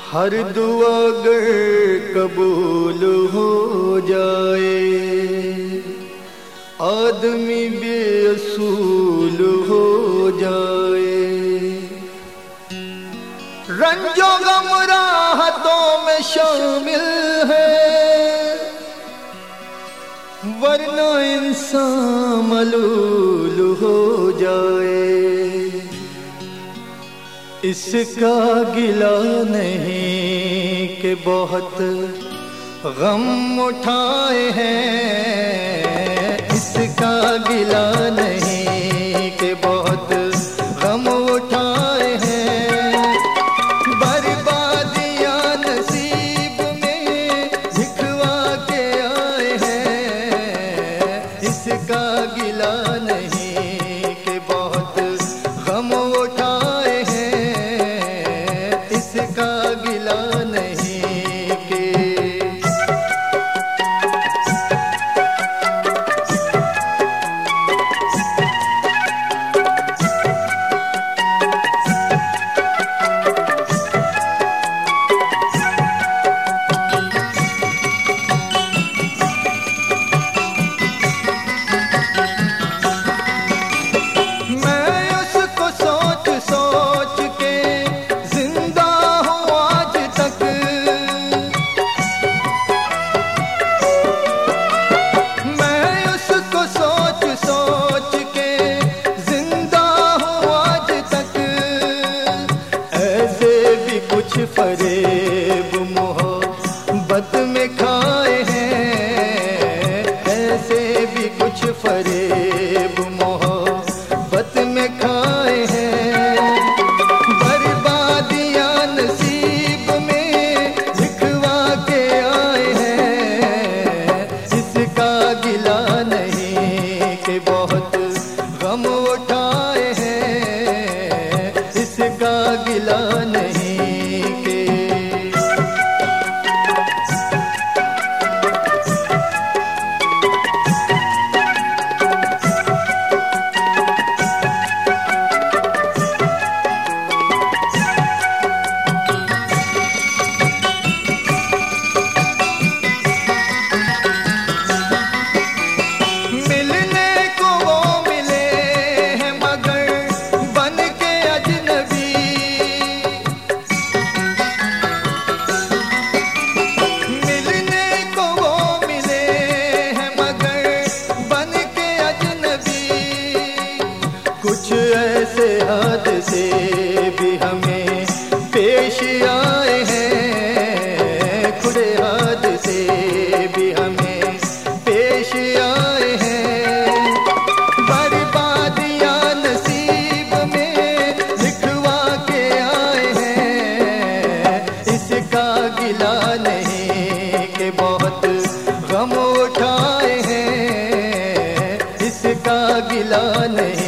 हर दुआ अगर कबूल हो जाए, आदमी बेअसूल हो जाए। रंजो गम राहतों में शामिल है, वरना इंसान मलूल हो जाए। इसका गिला नहीं कि बहुत गम उठाए हैं, इसका गिला नहीं कि बहुत गम उठाए हैं। बर्बादियां नसीब में लिखवा के आए हैं, इसका गिला नहीं कि बहुत गम उठाए हैं, इसका गिला नहीं कि फरेब मोहब्बत में खाए हैं, ऐसे भी कुछ फरेब मोहब्बत में खाए हैं। बर्बादियां नसीब में लिखवा के आए हैं, इसका गिला नहीं कि बहुत गम उठाए हैं, इसका गिला नहीं। कुछ ऐसे हादसे भी हमें पेश आए हैं, खुदे हादसे भी हमें पेश आए हैं। बर्बादियां नसीब में लिखवा के आए हैं, इसका गिला नहीं कि बहुत गम उठाए हैं, इसका गिला नहीं।